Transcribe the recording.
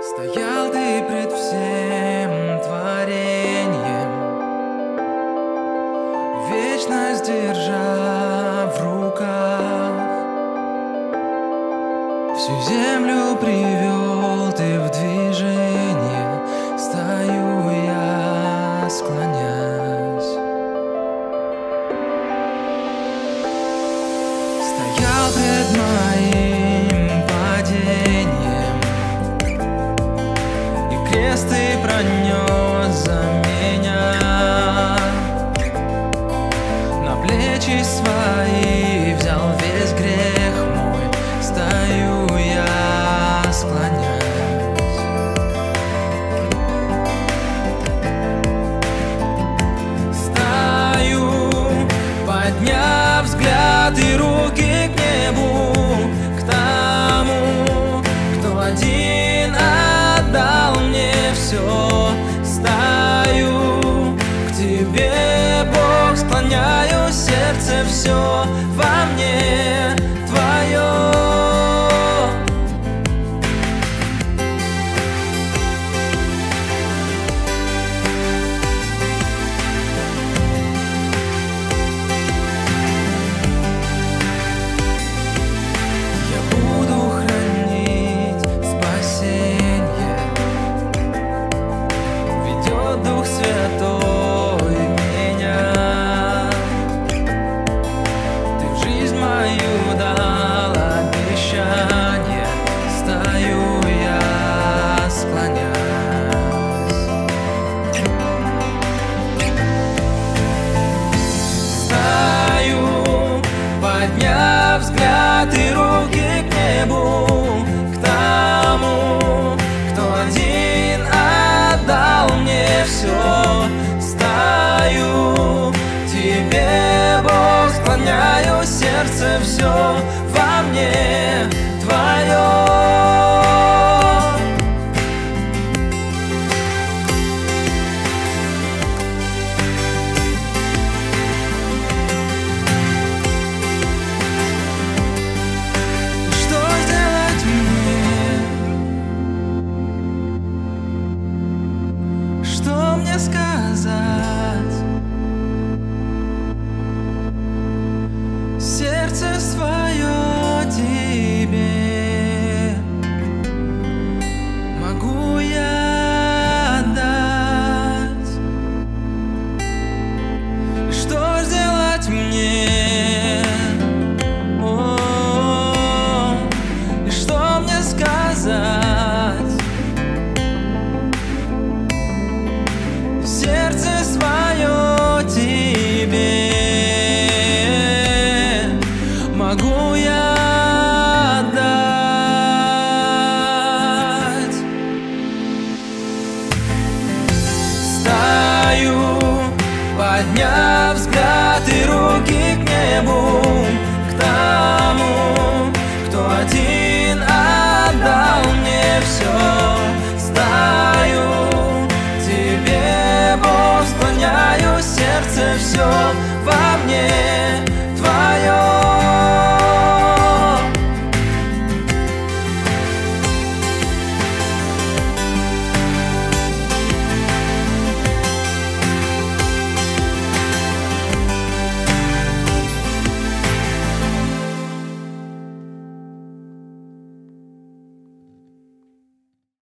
Стоял ты пред всем творением, вечность держа в руках. Всю землю привел ты в движение, стою я, склонясь. Стоял пред моим падением, и крест ты пронес за меня. На плечи свои взял весь грех мой, стою я, склонясь. Стою, подняв взгляд и руки к небу, к тому, кто один отдал мне все. Стою к тебе, Бог, склоняю сердце все.